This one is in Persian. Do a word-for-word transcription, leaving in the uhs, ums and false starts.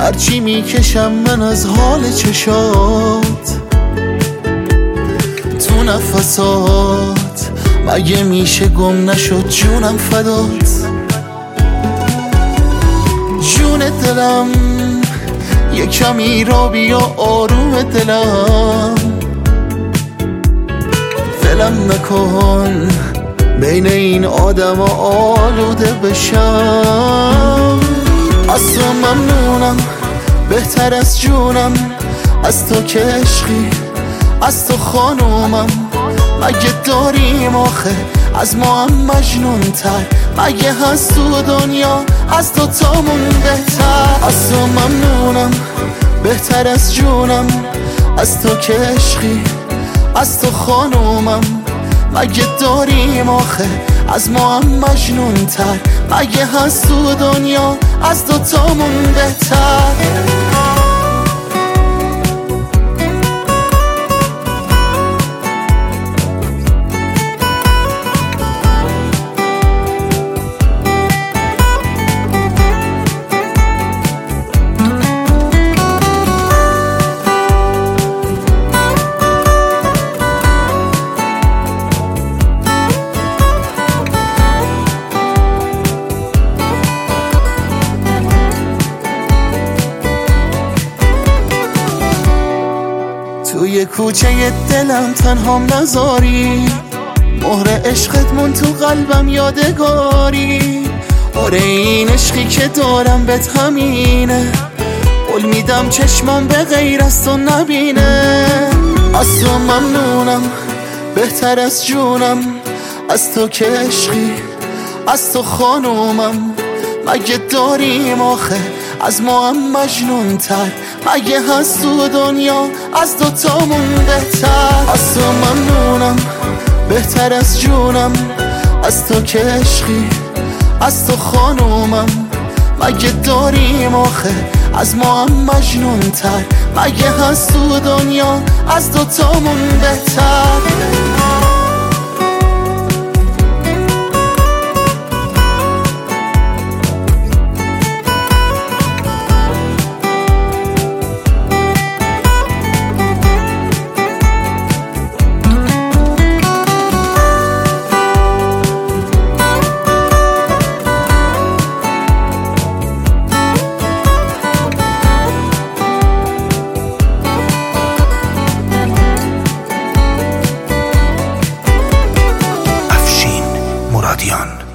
هرچی میکشم من از حال چشات تو نفسات، مگه میشه گم نشد جونم فدات. جون دلم یه کمی را بیا آروم دلم، ولم نکن بین این آدم ها آلوده بشم. از تو ممنونم بهتر از جونم، از تو که عشقی از تو خانومم. مگه داریم آخه از ما هم مجنون تر، مگه هست تو دنیا از تو تامون بهتر. از تو ممنونم بهتر از جونم، از تو که عشقی از تو خانومم. مگه داریم آخه از ما هم مجنون تر، مگه هست تو دنیا از تو تامون بهتر. توی کوچه دلم تنهام نذاری، مهر عشقت مون تو قلبم یادگاری. آره این عشقی که دارم بهت همینه، قول میدم چشمام به غیر از تو نبینه. از تو ممنونم بهتر از جونم، از تو که عشقی از تو خانومم. مگه داریم آخه از ما هم مجنون تر، مگه هست تو دنیا از دو تامون بهتر. از تو ممنونم بهتر از جونم، از تو که عشقی از تو خانومم. مگه داریم آخه از ما هم مجنون تر، مگه هست تو دنیا از دو تامون بهتر. مرادیان